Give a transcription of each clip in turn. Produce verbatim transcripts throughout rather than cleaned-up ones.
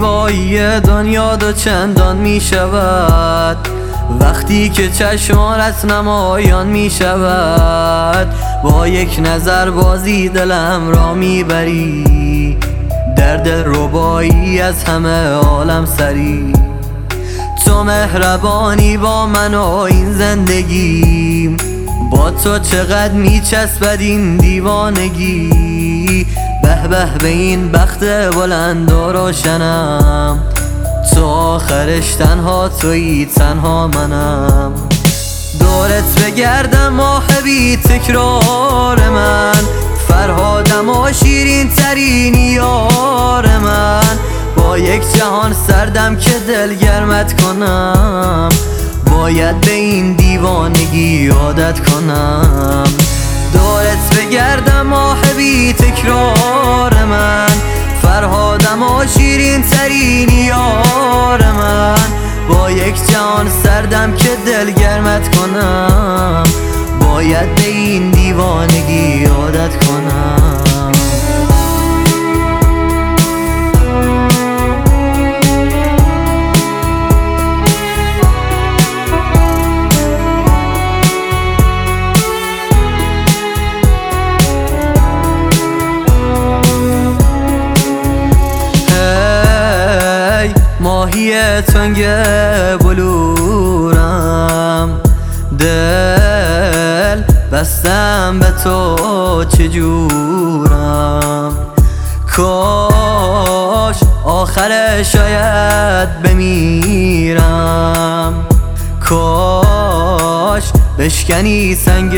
زیبایی دنیا دو چندان می شود وقتی که چشمانت نمایان می شود. با یک نظر بازی دلم را می بری، در دل ربایی از همه عالم سری. تو مهربانی با من و این زندگیم، با تو چقدر می چسبد این دیوانگی. به به به این بخت بلند و روشنم، تو آخرش تنها تویی، تنها منم. دورت بگردم ماه بی تکرار من، فرهادم و شیرین ترین یار من. با یک جهان سردم که دل گرمت کنم، باید به این دیوانگی عادت کنم. دورت بگردم ماه بی تکرار من، فرهادم و شیرین ترین یار من. با یک جهان سردم که دل گرمت کنم، باید به این دیوانگی عادت کنم. ماهی تنگ بلورم، دل بستم به تو چجورم. کاش آخر شاید بمیرم، کاش بشکنی سنگ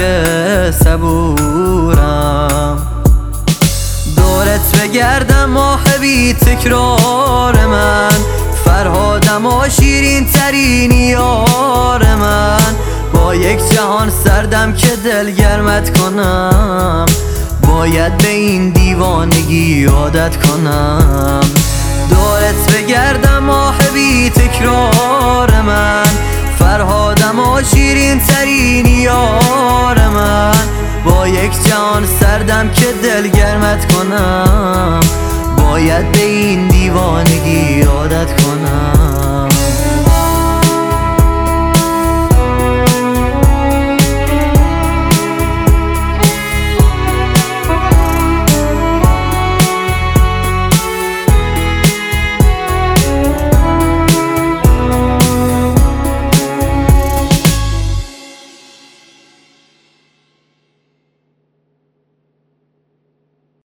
صبورم. دورت بگردم ماه بی تکرار من، فرهادم و شیرین ترین یار من. با یک جهان سردم که دل گرمت کنم، باید به این دیوانگی عادت کنم. دورت بگردم ماه بی تکرار من، فرهادم و شیرین ترین یار من. با یک جهان سردم که دل گرمت کنم، باید به این دیوانگی عادت کنم.